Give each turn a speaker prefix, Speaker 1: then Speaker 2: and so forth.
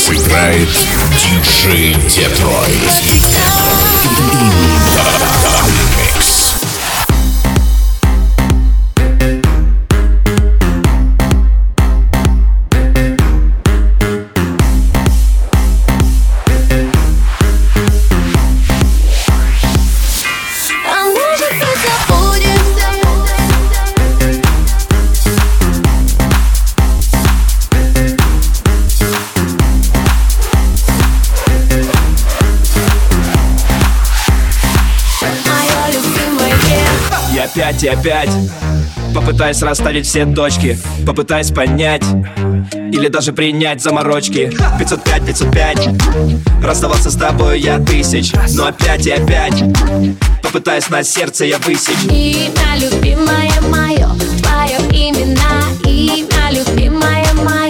Speaker 1: Сыграет диджей Детройт. Микс.
Speaker 2: Опять и опять попытаюсь расставить все точки, попытаюсь понять или даже принять заморочки. 505, 505, расставался с тобой я тысяч, но опять и опять попытаюсь на сердце я высечь.
Speaker 3: Имя любимое мое, твое имя, имя любимое мое.